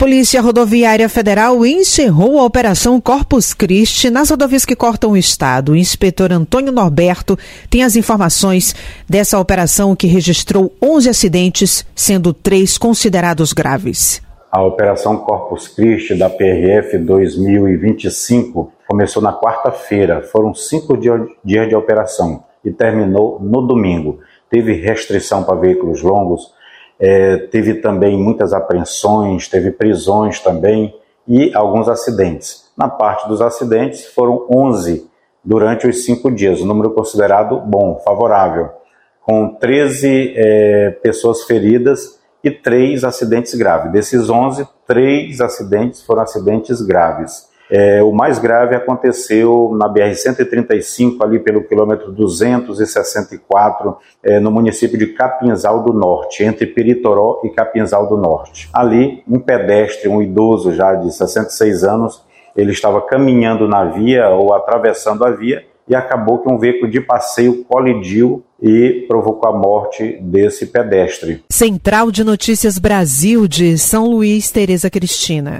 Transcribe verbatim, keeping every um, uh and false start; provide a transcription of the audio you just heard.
Polícia Rodoviária Federal encerrou a Operação Corpus Christi nas rodovias que cortam o estado. O inspetor Antônio Norberto tem as informações dessa operação que registrou onze acidentes, sendo três considerados graves. A Operação Corpus Christi da P R F dois mil e vinte e cinco começou na quarta-feira. Foram cinco dias de operação e terminou no domingo. Teve restrição para veículos longos, É, teve também muitas apreensões, teve prisões também e alguns acidentes. Na parte dos acidentes foram onze durante os cinco dias, um número considerado bom, favorável, com treze é, pessoas feridas e três acidentes graves. Desses onze, três acidentes foram acidentes graves. É, o mais grave aconteceu na B R cento e trinta e cinco, ali pelo quilômetro duzentos e sessenta e quatro, é, no município de Capinzal do Norte, entre Peritoró e Capinzal do Norte. Ali, um pedestre, um idoso já de sessenta e seis anos, ele estava caminhando na via ou atravessando a via e acabou que um veículo de passeio colidiu e provocou a morte desse pedestre. Central de Notícias Brasil de São Luís, Tereza Cristina.